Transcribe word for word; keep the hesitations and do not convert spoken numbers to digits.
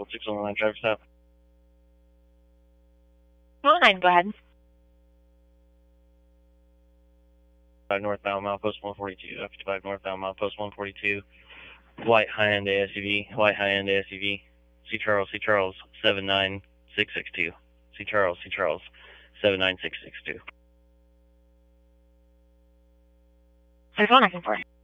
Triple six on the line, driver stop. one nine, go ahead. Five northbound, milepost one forty-two. F five northbound, milepost one forty-two. White high-end A S U V. White high-end A S U V. C. Charles, C. Charles, seven nine six six two. C. Charles, C. Charles, seven nine six six two. There's one I can for.